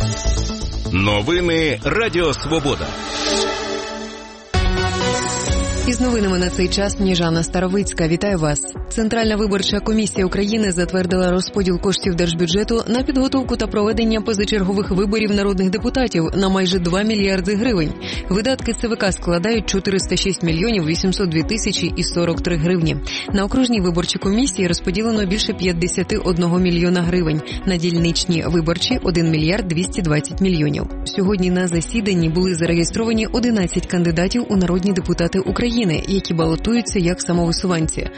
Новини Радіо Свобода. Із новинами на цей час Сніжана Старовицька. Вітаю вас. Центральна виборча комісія України затвердила розподіл коштів держбюджету на підготовку та проведення позачергових виборів народних депутатів на майже 2 мільярди гривень. Видатки ЦВК складають 406 мільйонів 802 тисячі і 43 гривні. На окружній виборчій комісії розподілено більше 51 мільйона гривень. На дільничні виборчі – 1 мільярд 220 мільйонів. Сьогодні на засіданні були зареєстровані 11 кандидатів у народні депутати України, які балотуються як самовисуванці.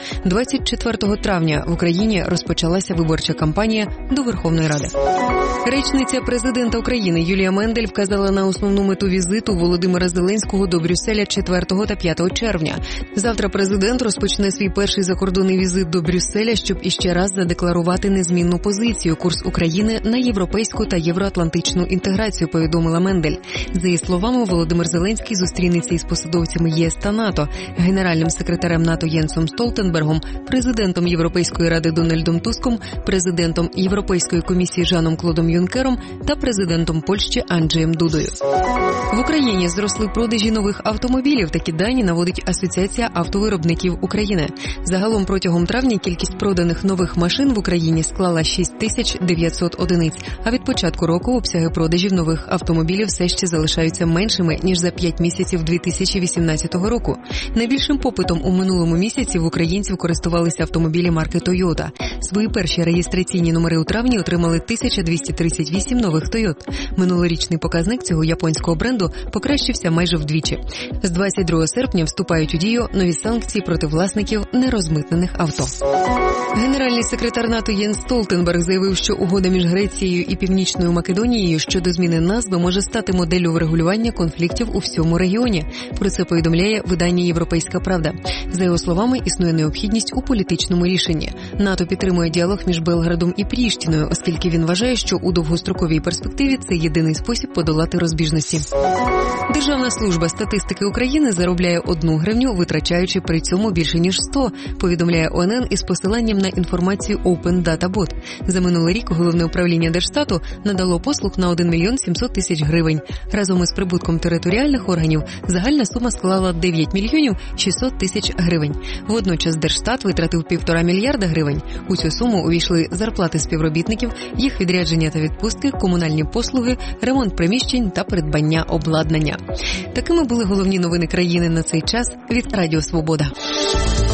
24 травня в Україні розпочалася виборча кампанія до Верховної Ради. Речниця президента України Юлія Мендель вказала на основну мету візиту Володимира Зеленського до Брюсселя 4 та 5 червня. Завтра президент розпочне свій перший закордонний візит до Брюсселя, щоб іще раз задекларувати незмінну позицію, курс України на європейську та євроатлантичну інтеграцію, повідомила Мендель. За її словами, Володимир Зеленський зустрінеться із посадовцями ЄС та НАТО, генеральним секретарем НАТО Єнсом Столтенбергом, президентом Європейської ради Дональдом Туском, президентом Європейської комісії Жаном Клодом Юнкером та президентом Польщі Анджеєм Дудою. В Україні зросли продажі нових автомобілів. Такі дані наводить Асоціація автовиробників України. Загалом протягом травня кількість проданих нових машин в Україні склала 6900 одиниць, а від початку року обсяги продажів нових автомобілів все ще залишаються меншими, ніж за 5 місяців 2018 року. Найбільшим попитом у минулому місяці в українців користувалися автомобілі марки Toyota. Свої перші реєстраційні номери у травні отримали 1238 нових Toyota. Минулорічний показник цього японського бренду покращився майже вдвічі. З 22 серпня вступають у дію нові санкції проти власників нерозмитнених авто. Генеральний секретар НАТО Єнс Столтенберг заявив, що угода між Грецією і Північною Македонією щодо зміни назви може стати моделлю врегулювання конфліктів у всьому регіоні. Про це повідомляє видання «Європейська правда». За його словами, існує необхідність у політичному рішенні. НАТО підтримує діалог між Белградом і Пріштіною, оскільки він вважає, що у довгостроковій перспективі це єдиний спосіб подолати розбіжності. Державна служба статистики України заробляє 1 гривню, витрачаючи при цьому більше ніж 100, повідомляє ОНН із посиланням на інформацію Open Data Bot. За минулий рік Головне управління Держстату надало послуг на 1 мільйон 700 тисяч гривень. Разом із прибутком територіальних органів загальна сума склала 9 мільйонів 600 тисяч гривень. Водночас Держстат витратив 1,5 мільярда гривень. У цю суму увійшли зарплати співробітників, їх відрядження та відпустки, комунальні послуги, ремонт приміщень та придбання обладнання. Такими були головні новини країни на цей час від Радіо Свобода.